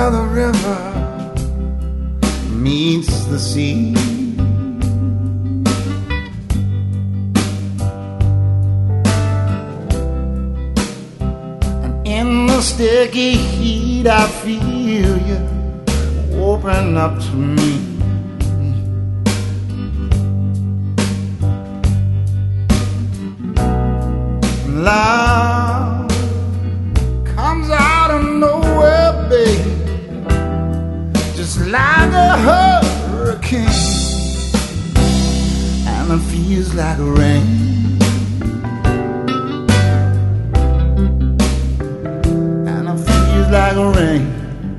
where the river meets the sea. And in the sticky heat I feel you open up to me. Love comes out of nowhere, baby, just like a hurricane, and it feels like rain. And it feels like rain.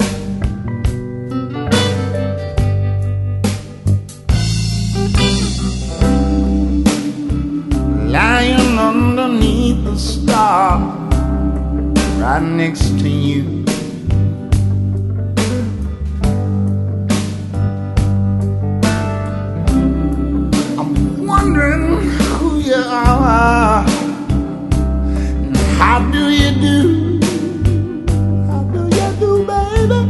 Lying underneath the stars right next to you. I'm wondering who you are and how do you do? How do you do, baby?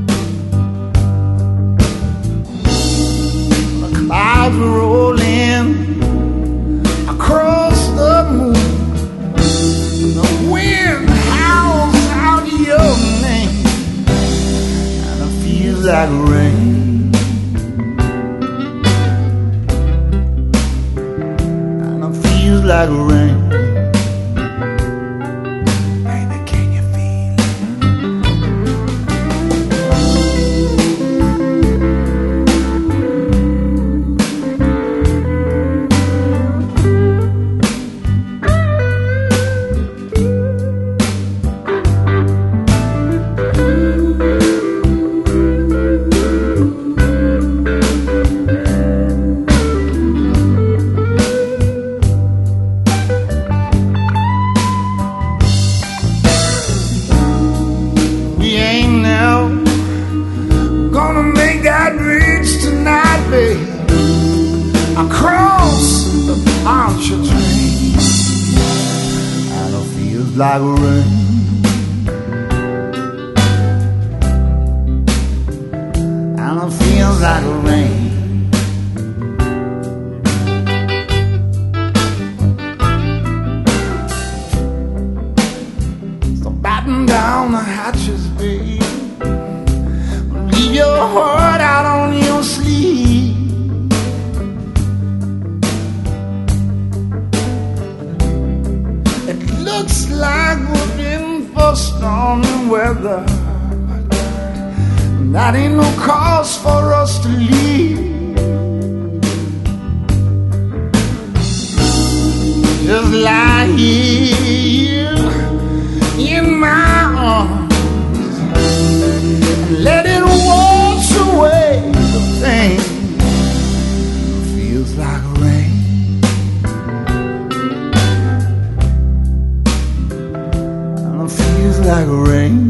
The clouds roll in across the moon. The wind howls out your name, and it feels like rain. And it feels like rain. Baby, can you feel across the Pontchartrain, and it feels like rain. And it feels like rain. So batten down the hatches, babe. Leave your heart out on your sleeve. Looks like we're in for stormy weather. That ain't no cause for us to leave. Just lie here in my arms and let it wash away the pain. It feels like rain. Feels like rain.